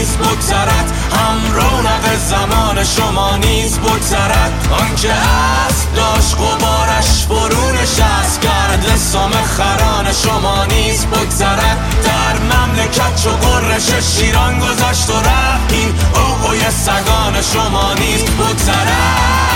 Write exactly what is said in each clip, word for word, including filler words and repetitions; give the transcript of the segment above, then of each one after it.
نیست بگذرد، هم رونق زمان شما نیست بگذرد. آنکه اسب داشت غبارش فرو نشست، گرد سام خران شما نیست بگذرد. در مملکت چو غرش شیران گذاشت و رفت، این اوهوی سگان شما نیست بگذرد.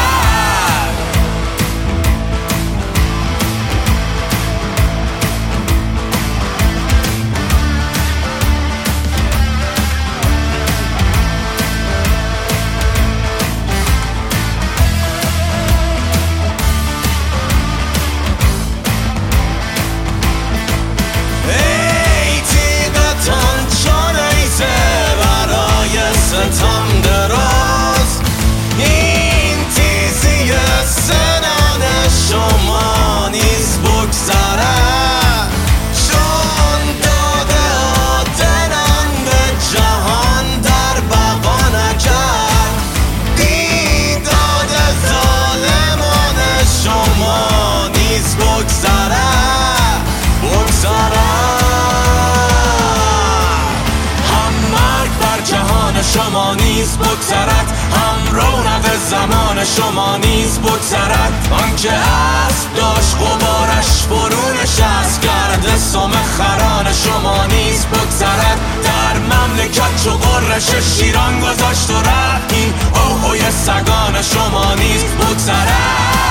ستم دراز این تیزی سنان شما نیست بگذرد، چون داده آدنان به جهان در بقا نکرد. بیداد ظالمان شما نیست بگذرد بگذرد. شما نیست بگذرد، هم رونق زمان شما نیست بگذرد. آنکه اسب داشت غبارش فرو نشست، گرد سام خران شما نیست بگذرد. در مملکت چو غرش شیران گذاشت و رفت، این اوهوی سگان شما نیست بگذرد.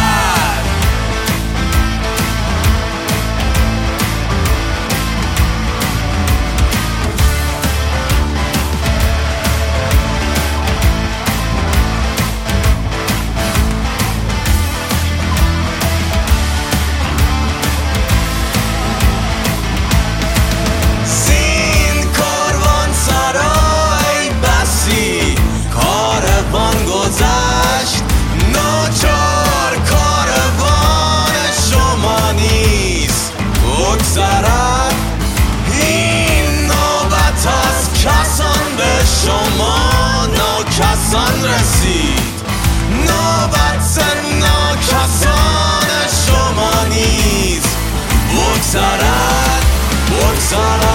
این نوبت از کسان به شما ناکسان رسید، نوبت ناکسان شما نیست بگذرد بگذرد.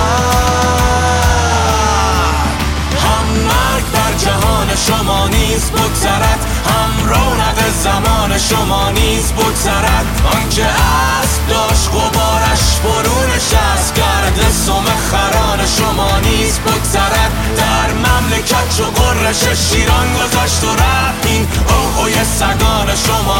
هم مرگ بر جهان شما نیست بگذرد، هم رونق زمان شما نیست بگذرد. آنکه اسب داشت غبارش فرو نشست، گرد سام خران شما نیست بگذرد. در مملکت چو غرش شیران گذاشت و رفت، این اوهوی سگان شما